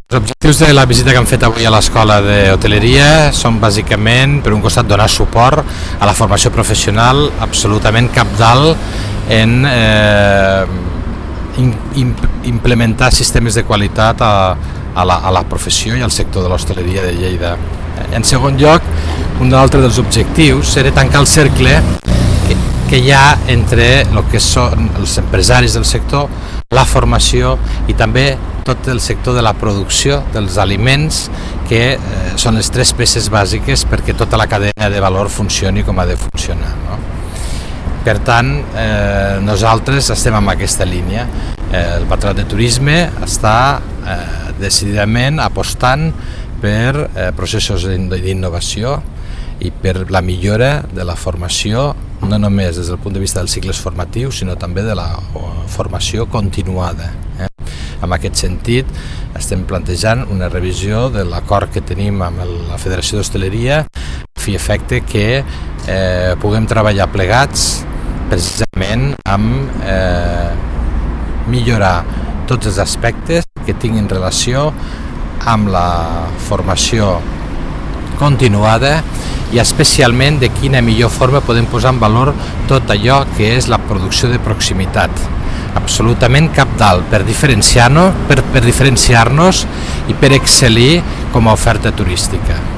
Els objectius de la visita que hem fet avui a l'Escola d'Hoteleria són bàsicament, per un costat, donar suport a la formació professional absolutament cabdal en implementar sistemes de qualitat a la professió i al sector de l'hostaleria de Lleida. En segon lloc, un altre dels objectius serà tancar el cercle que hi ha entre el que són els empresaris del sector, la formació i també tot el sector de la producció dels aliments, que són les tres peces bàsiques perquè tota la cadena de valor funcioni com ha de funcionar, no? Per tant, nosaltres estem en aquesta línia. El Patronat de Turisme està decididament apostant per processos d'innovació i per la millora de la formació, no només des del punt de vista dels cicles formatius, sinó també de la formació continuada. En aquest sentit, estem plantejant una revisió de l'acord que tenim amb la Federació d'Hostaleria a fi efecte que puguem treballar plegats precisament amb millorar tots els aspectes que tinguin relació amb la formació continuada i especialment de quina millor forma podem posar en valor tot allò que és la producció de proximitat, absolutament cabdal per diferenciar-nos i per excel·lir com a oferta turística.